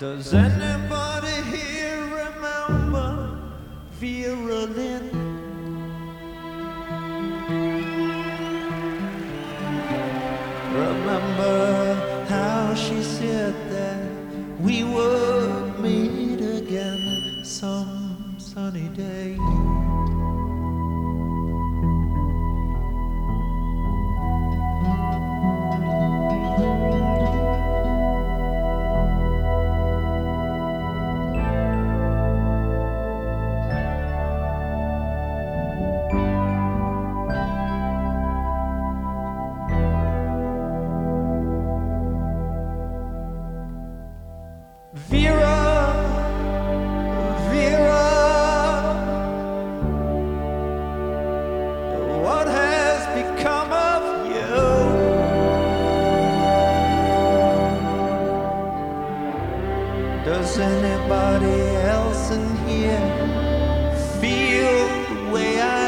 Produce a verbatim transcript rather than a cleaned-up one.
Does anybody here remember Vera Lynn? Remember how she said that we would meet again some sunny day? Vera, Vera, what has become of you? Does anybody else in here feel the way I